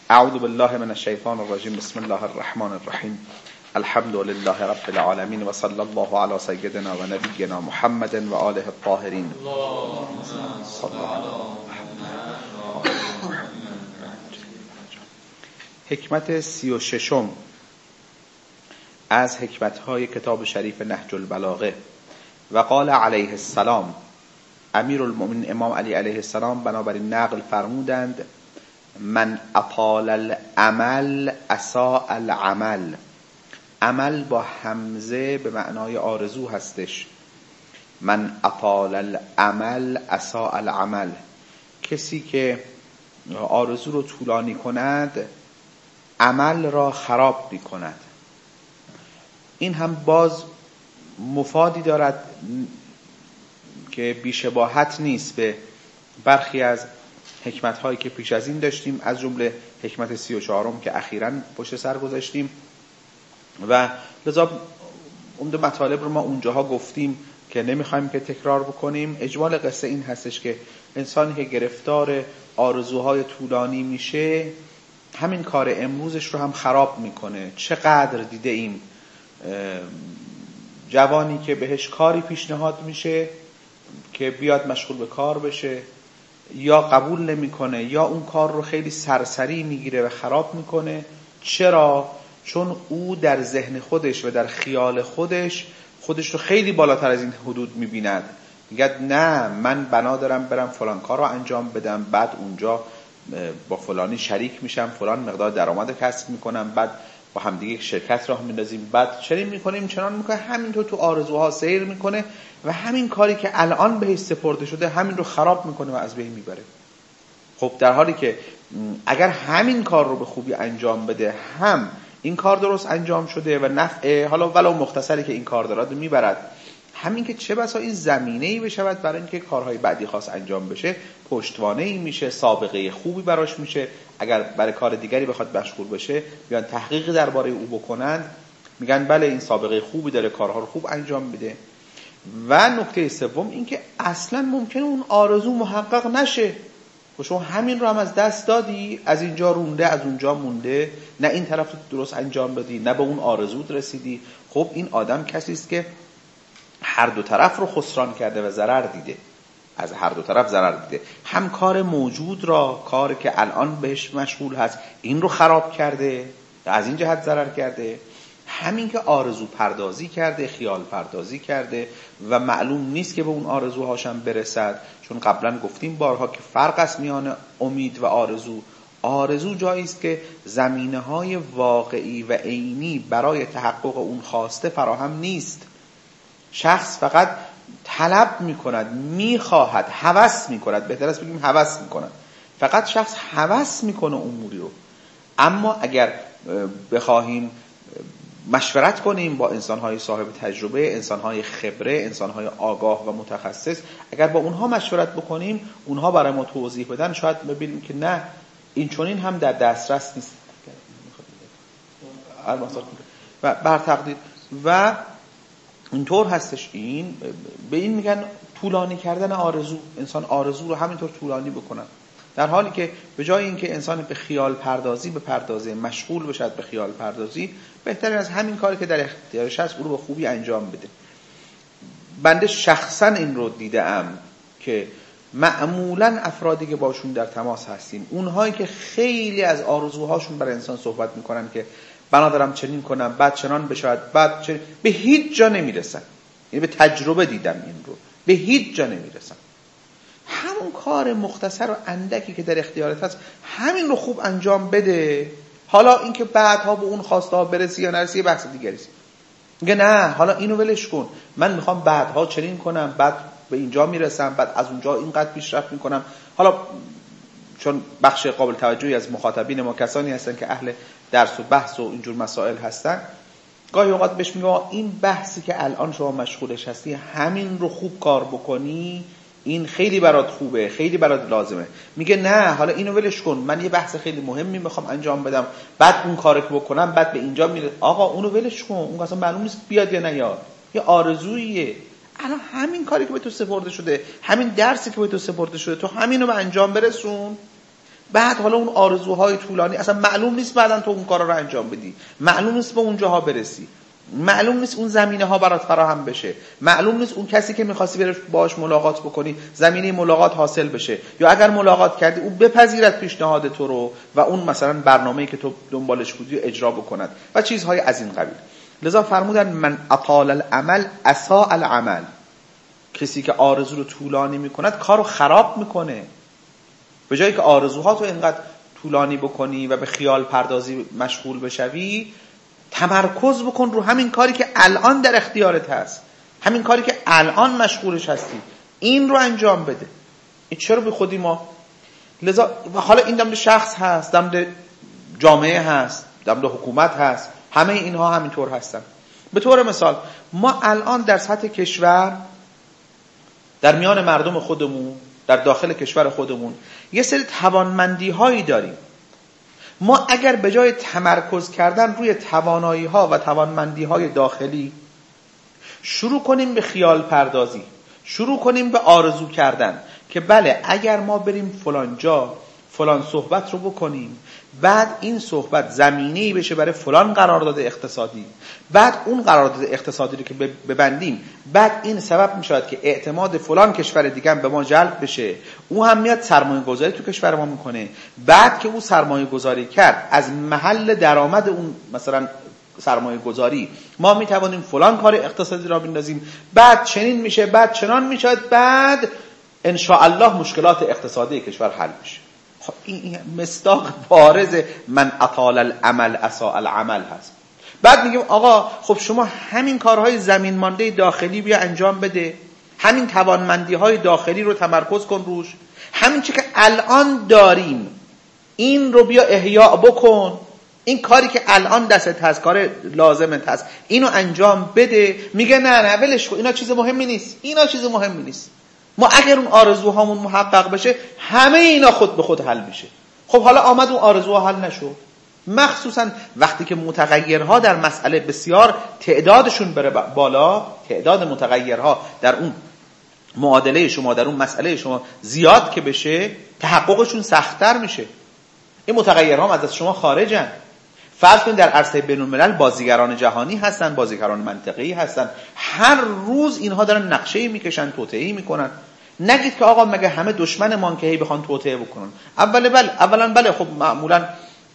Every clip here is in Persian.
اعوذ بالله من الشیطان الرجیم. بسم الله الرحمن الرحیم. الحمد لله رب العالمین و صلی الله علی سیدنا و نبینا محمد و آله الطاهرین. حکمت 36 از حکمت‌های کتاب شریف نهج البلاغه. و قال علیه السلام، امیرالمؤمنین امام علی علیه السلام بنابراین نقل فرمودند: من اطال العمل اساء العمل. عمل با همزه به معنای آرزو هستش. من اطال العمل اساء العمل. کسی که آرزو رو طولانی کند عمل را خراب می کند. این هم باز مفادی دارد که بی‌شباهت نیست به برخی از حکمت هایی که پیش از این داشتیم، از جمله حکمت 34 که اخیراً پشت سر گذاشتیم و لذا عمده مطالب رو ما اونجاها گفتیم که نمیخوایم که تکرار بکنیم. اجمال قصه این هستش که انسانی که گرفتار آرزوهای طولانی میشه همین کار امروزش رو هم خراب میکنه. چقدر دیده ایم جوانی که بهش کاری پیشنهاد میشه که بیاد مشغول به کار بشه، یا قبول نمیکنه یا اون کار رو خیلی سرسری میگیره و خراب میکنه. چرا؟ چون او در ذهن خودش و در خیال خودش رو خیلی بالاتر از این حدود میبیند. میگه نه، من بنا دارم برم فلان کار رو انجام بدم، بعد اونجا با فلانی شریک میشم، فلان مقدار درآمد کسب میکنم، بعد با هم دیگه شرکت راه میندازیم، بعد چنین میکنیم چنان میکنه. همینطور تو آرزوها سیر میکنه و همین کاری که الان بهش سپرده شده همین رو خراب میکنه و از بین میبره. خب در حالی که اگر همین کار رو به خوبی انجام بده، هم این کار درست انجام شده و نفع حالا ولو مختصری که این کار دارد میبرد، همین که چه بسا این زمینه‌ای بشود برای اینکه کارهای بعدی خاص انجام بشه، پشتوانه‌ای میشه، سابقه خوبی براش میشه. اگر برای کار دیگری بخواد مشغول بشه، بیان تحقیق درباره او بکنند، میگن بله این سابقه خوبی داره، کارها رو خوب انجام میده. و نکته سوم این که اصلا ممکنه اون آرزو محقق نشه. شما همین رو هم از دست دادی، از اینجا رونده، از اونجا مونده، نه این طرف رو درست انجام بدی، نه به اون آرزوت رسیدی. خب این آدم کسی است که هر دو طرف رو خسران کرده و ضرر دیده. از هر دو طرف ضرر دیده. هم کار موجود را، کاری که الان بهش مشغول هست، این رو خراب کرده، از این جهت ضرر کرده. همین که آرزو پردازی کرده، خیال پردازی کرده و معلوم نیست که به اون آرزوهاشم برسد. چون قبلا گفتیم بارها که فرق است میان امید و آرزو. آرزو جایی است که زمینه‌های واقعی و عینی برای تحقق اون خواسته فراهم نیست. شخص فقط طلب میکند، میخواهد، هوس میکند، بهتر است بگیم هوس میکند. فقط شخص هوس میکنه اموری رو. اما اگر بخواهیم مشورت کنیم با انسانهای صاحب تجربه، انسانهای خبره، انسانهای آگاه و متخصص، اگر با اونها مشورت بکنیم، اونها برای ما توضیح بدن، شاید ببینیم که نه، این چنین هم در دسترس نیست. و بر تقدیر و اینطور هستش. این به این میگن طولانی کردن آرزو. انسان آرزو رو همینطور طولانی بکنن، در حالی که به جای اینکه انسان به خیال پردازی بپردازه، مشغول بشد به خیال پردازی، بهتره از همین کاری که در اختیارش هست او رو به خوبی انجام بده. بنده شخصا این رو دیدم که معمولا افرادی که باشون در تماس هستیم، اونهایی که خیلی از آرزوهاشون برای انسان صحبت میکنن که بنا دارم چنین کنم، بعد چنان بشود، بعد چنین، به هیچ جا نمیرسن. یعنی به تجربه دیدم این رو، به هیچ جا نمیرسن. همون کار مختصر و اندکی که در اختیارت هست همین رو خوب انجام بده. حالا اینکه بعدها به اون خواسته ها برسی یا نرسی بحث دیگری است. میگه نه حالا اینو ولش کن، من میخوام بعدها چنین کنم، بعد به اینجا میرسم، بعد از اونجا اینقدر پیشرفت میکنم. حالا چون بخش قابل توجهی از مخاطبین ما کسانی هستن که اهل درس و بحث و اینجور مسائل هستن، گاهی اوقات بهش میگه این بحثی که الان شما مشغولش هستی، همین رو خوب کار بکنی، این خیلی برات خوبه، خیلی برات لازمه. میگه نه حالا اینو ولش کن، من یه بحث خیلی مهمی میخوام انجام بدم، بعد اون کارو که بکنم بعد به اینجا میره. آقا اونو ولش کن، اون اصلا معلوم نیست بیاد یا نیاد، یه آرزوییه. الان همین کاری که به تو سپرده شده، همین درسی که به تو سپرده شده، تو همینو به انجام برسون. بعد حالا اون آرزوهای طولانی اصلا معلوم نیست بعدن تو اون کارا رو انجام بدی، معلوم نیست به اونجاها برسی، معلوم نیست اون زمینه ها برات فراهم بشه، معلوم نیست اون کسی که می‌خواستی بری باهاش ملاقات بکنی زمینه ملاقات حاصل بشه، یا اگر ملاقات کردی اون بپذیرد پیشنهاد تو رو و اون مثلا برنامه‌ای که تو دنبالش بودی اجرا بکند و چیزهای از این قبیل. لذا فرمودن من اطال العمل اساء العمل، کسی که آرزو رو طولانی میکند کارو خراب میکنه. به جایی که آرزوها تو اینقدر طولانی بکنی و به خیال پردازی مشغول بشوی، تمرکز بکن رو همین کاری که الان در اختیارت هست، همین کاری که الان مشغولش هستی، این رو انجام بده. این چرا به خودی ما لذا حالا این دم شخص هست، دم جامعه هست، دم حکومت هست، همه اینها همینطور هستن. به طور مثال ما الان در سطح کشور، در میان مردم خودمون، در داخل کشور خودمون یه سری توانمندی هایی داریم. ما اگر به جای تمرکز کردن روی توانایی ها و توانمندی های داخلی شروع کنیم به خیال پردازی، شروع کنیم به آرزو کردن که بله اگر ما بریم فلان جا فلان صحبت رو بکنیم، بعد این صحبت زمینه‌ای بشه برای فلان قرارداد اقتصادی، بعد اون قرارداد اقتصادی رو که ببندیم، بعد این سبب میشود که اعتماد فلان کشور دیگه به ما جلب بشه، او هم میاد سرمایه گذاری تو کشور ما میکنه، بعد که او سرمایه گذاری کرد از محل درآمد اون مثلا سرمایه گذاری ما میتوانیم فلان کار اقتصادی را بندازیم، بعد چنین میشه، بعد چنان میشود، بعد ان شاء الله مشکلات اقتصادی کشور حل میشه. خب این مصداق بارز من اطال العمل اساء العمل هست. بعد میگیم آقا خب شما همین کارهای زمین مانده داخلی بیا انجام بده، همین توانمندی های داخلی رو تمرکز کن روش، همین چی که الان داریم این رو بیا احیا بکن، این کاری که الان دستت هست، کار لازمت هست، اینو انجام بده. میگه نه ولش کن، اینا چیز مهمی نیست، اینا چیز مهمی نیست. ما اگر اون آرزوهامون محقق بشه همه اینا خود به خود حل میشه. خب حالا آمد اون آرزوها حل نشد، مخصوصا وقتی که متغیرها در مسئله بسیار تعدادشون بره بالا، تعداد متغیرها در اون معادله شما، در اون مسئله شما زیاد که بشه، تحققشون سخت‌تر میشه. این متغیرها از شما خارجن. فرض کنید در عرصه بین‌الملل بازیگران جهانی هستن، بازیگران منطقه‌ای هستن، هر روز اینها دارن نقشه‌ای میکشن، توطئه‌ای میکنن. نگید که آقا مگه همه دشمنمان که هی بخوان توطئه بکنن. اولا بله خب معمولا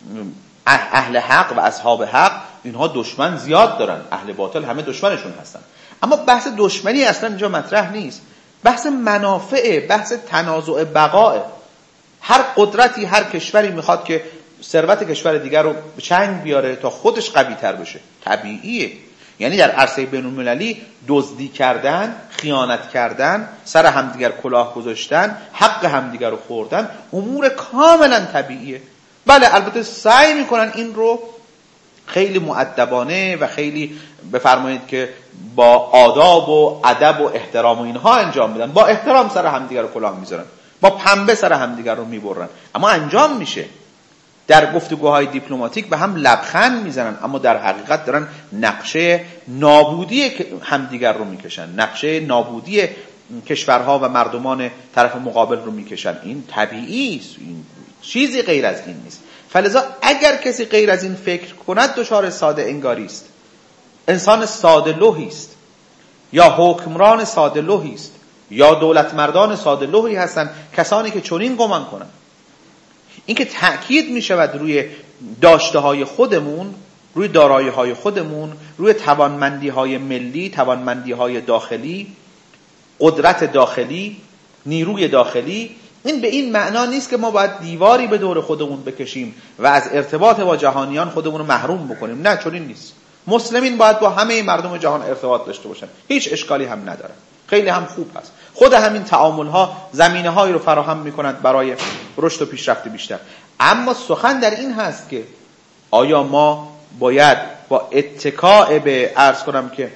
اهل حق و اصحاب حق اینها دشمن زیاد دارن، اهل باطل همه دشمنشون هستن. اما بحث دشمنی اصلا اینجا مطرح نیست، بحث منافع، بحث تنازع بقاء. هر قدرتی، هر کشوری میخواد که ثروت کشور دیگر رو به چنگ بیاره تا خودش قوی تر بشه، طبیعیه. یعنی در عرصه بین‌المللی دزدی کردن، خیانت کردن، سر همدیگر کلاه گذاشتن، حق همدیگر رو خوردن، امور کاملا طبیعیه. بله البته سعی میکنن این رو خیلی مؤدبانه و خیلی بفرمایید که با آداب و ادب و احترام و اینها انجام میدن، با احترام سر همدیگر رو کلاه میذارن، با پنبه سر همدیگر رو میبرن، اما انجام میشه. در گفتگوهای دیپلماتیک به هم لبخند میزنن، اما در حقیقت دارن نقشه نابودی همدیگر رو میکشن، نقشه نابودی کشورها و مردمان طرف مقابل رو میکشن. این طبیعی است، این چیزی غیر از این نیست. فلذا اگر کسی غیر از این فکر کند دچار ساده انگاری است، انسان ساده لوحی است، یا حکمران ساده لوحی است، یا دولت مردان ساده لوحی هستند کسانی که چنین گمان کنند. این که تأکید می شود روی داشته های خودمون، روی دارایی های خودمون، روی توانمندی های ملی، توانمندی های داخلی، قدرت داخلی، نیروی داخلی. این به این معنا نیست که ما باید دیواری به دور خودمون بکشیم و از ارتباط با جهانیان خودمون رو محروم بکنیم. نه چنین نیست. مسلمین باید با همه مردم جهان ارتباط داشته باشن، هیچ اشکالی هم نداره، خیلی هم خوب هست. خود همین تعامل ها زمینه هایی رو فراهم میکنند برای رشد و پیشرفت بیشتر. اما سخن در این هست که آیا ما باید با اتکاء به عرض کنم که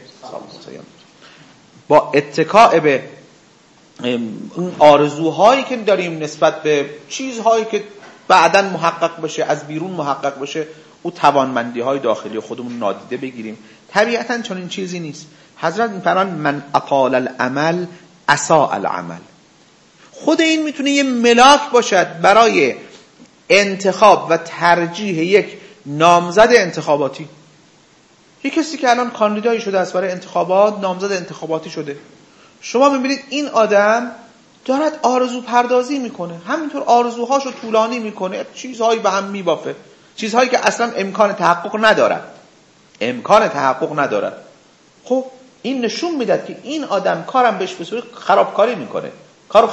با اتکاء به اون آرزوهایی که داریم نسبت به چیزهایی که بعداً محقق بشه، از بیرون محقق بشه، او توانمندی های داخلی خودمون نادیده بگیریم؟ طبیعتاً چنین چیزی نیست. حضرت میفرمان من اطال العمل اساء العمل. خود این میتونه یه ملاک باشد برای انتخاب و ترجیح یک نامزد انتخاباتی. یک کسی که الان کاندیدایی شده است برای انتخابات، نامزد انتخاباتی شده، شما میبینید این آدم دارد آرزو پردازی میکنه، همینطور آرزوهاشو طولانی میکنه، چیزهایی به هم میبافه، چیزهایی که اصلا امکان تحقق ندارد. خب این نشون میداد که این آدم کارم بهش به صورت خرابکاری میکنه، کار رو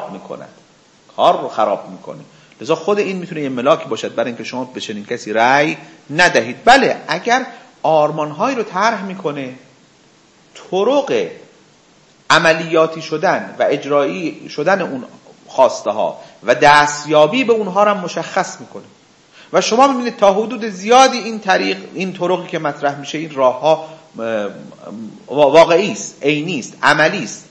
خراب میکنه. لذا خود این میتونه یه ملاکی باشد برای اینکه شما به چنین کسی رأی ندهید. بله، اگر آرمانهایی رو طرح میکنه، طرق عملیاتی شدن و اجرایی شدن اون خواسته ها و دستیابی به اونها رو مشخص میکنه و شما میبینید تا حدود زیادی این طرقی که مطرح میشه، این راه ها واقعی است، عینی است، عملی است،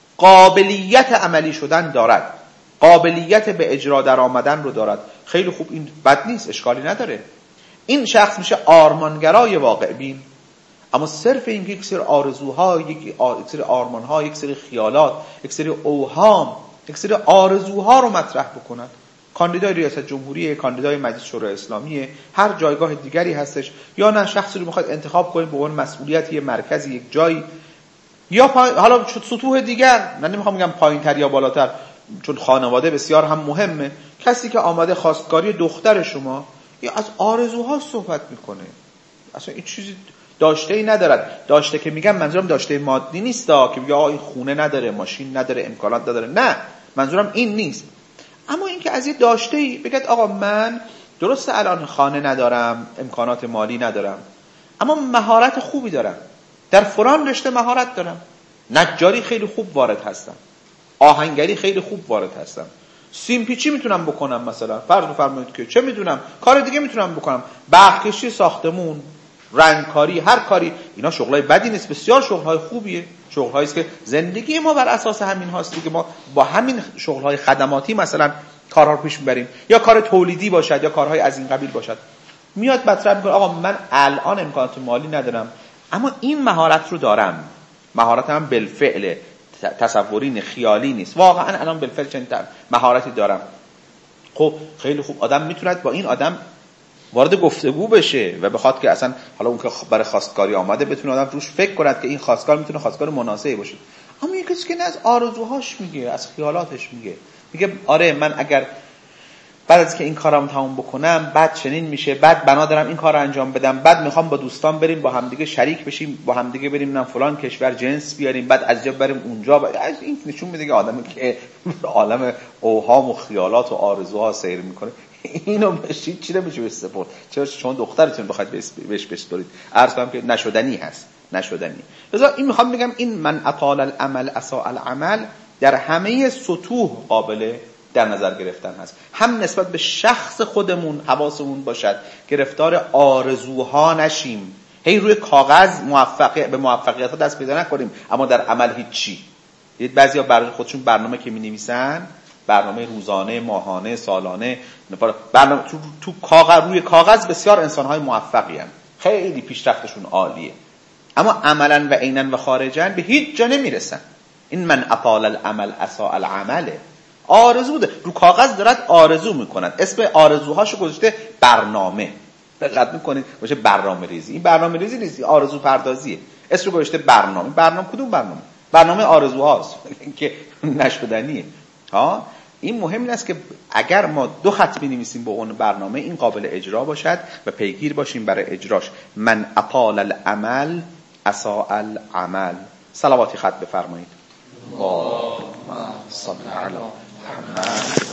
قابلیت عملی شدن دارد، قابلیت به اجرا در آمدن رو دارد. خیلی خوب، این بد نیست، اشکالی نداره. این شخص میشه آرمانگرای واقع بین. اما صرف این که یک سری آرزوها، یک سری آرمانها، یک سری خیالات، یک سری اوهام، یک سری آرزوها رو مطرح بکند، کاندیدای ریاست جمهوری، کاندیدای مجلس شورای اسلامی، هر جایگاه دیگری هستش، یا نه شخصی رو میخواد انتخاب کنید به عنوان مسئولیت یه مرکزی، یک جایی، یا حالا سطوح دیگر، من نمیخوام بگم پایینتر یا بالاتر، چون خانواده بسیار هم مهمه. کسی که آمده خواستگاری دختر شما، یا از آرزوها صحبت میکنه، اصلا این چیزی داشته ای ندارد. داشته که میگم منظورم داشته مادی نیست، که بگه این خونه نداره، ماشین نداره، امکانات نداره، نه، منظورم این نیست. اما این که از یه داشته ای بگید آقا من درسته الان خانه ندارم، امکانات مالی ندارم، اما مهارت خوبی دارم، در فلان رشته مهارت دارم، نجاری خیلی خوب وارد هستم، آهنگری خیلی خوب وارد هستم، سیمپیچی میتونم بکنم، مثلا فرض بفرمایید که چه میدونم کار دیگه میتونم بکنم، برقکشی، ساختمون، رنگکاری، هر کاری. اینا شغلای بدی نیست، بسیار شغلای خوبیه، شغلایی است که زندگی ما بر اساس همین هاست دیگه. ما با همین شغلهای خدماتی مثلا کارها رو پیش میبریم، یا کار تولیدی باشد یا کارهای از این قبیل باشد. میاد مطرح میکنه آقا من الان امکانات مالی ندارم، اما این مهارت رو دارم، مهارتم بالفعل، تصوری خیالی نیست، واقعا الان بالفعل چنین مهارتی دارم. خب خیلی خوب، آدم میتونه با این آدم وارد گفتگو بشه و بخواد که اصلا حالا اون که برای خواستگاری آمده بتونه آدم روش فکر کند که این خواستگار میتونه خواستگار مناسبی باشه. اما یک کسی که نه از آرزوهاش میگه، از خیالاتش میگه آره من اگر بعد از که این کارم تموم بکنم بعد چنین میشه، بعد بنا دارم این کار رو انجام بدم، بعد میخوام با دوستان بریم با همدیگه شریک بشیم، با همدیگه بریم نه فلان کشور جنس بیاریم، بعد از جا بریم اونجا. این نشون میده که آدمی که عالم اوهام و خیالات و آرزوها سیر میکنه، اینو بشید چی نمیشه بهش سپرد. چرا شما دخترتون بخواید بهش بسپرید؟ عرض کنم که نشدنی هست، نشدنی. لذا این میخوام بگم این من اطال العمل اساء العمل در همه سطوح قابل در نظر گرفتن هست. هم نسبت به شخص خودمون حواسمون باشد، گرفتار آرزوها نشیم، هی روی کاغذ به موفقیت ها دست پیدا نکنیم اما در عمل هیچی. دید بعضیا برای خودشون برنامه که می‌نویسن، برنامه روزانه، ماهانه، سالانه، برنامه تو کاغذ، روی کاغذ بسیار انسان‌های موفقی هستند، خیلی پیشرفتشون عالیه، اما عملاً و عیناً و خارجاً به هیچ جا نمیرسن. این من اطال العمل اساء العمله. آرزو ده. رو کاغذ دارد آرزو میکنند، اسم آرزوهاشو گذاشته برنامه. دقت میکنید باشه برنامه ریزی، این برنامه ریزی نیست، آرزو پردازیه. اسم رو گذاشته برنامه. برنامه کدوم برنامه؟ برنامه آرزوهاست که نشدنیه. ها این مهم است که اگر ما 2 خط بنویسیم به اون برنامه، این قابل اجرا باشد و پیگیر باشیم برای اجراش. من اطال العمل اساء العمل. صلواتی خط بفرمایید. اللهم صل علی محمد.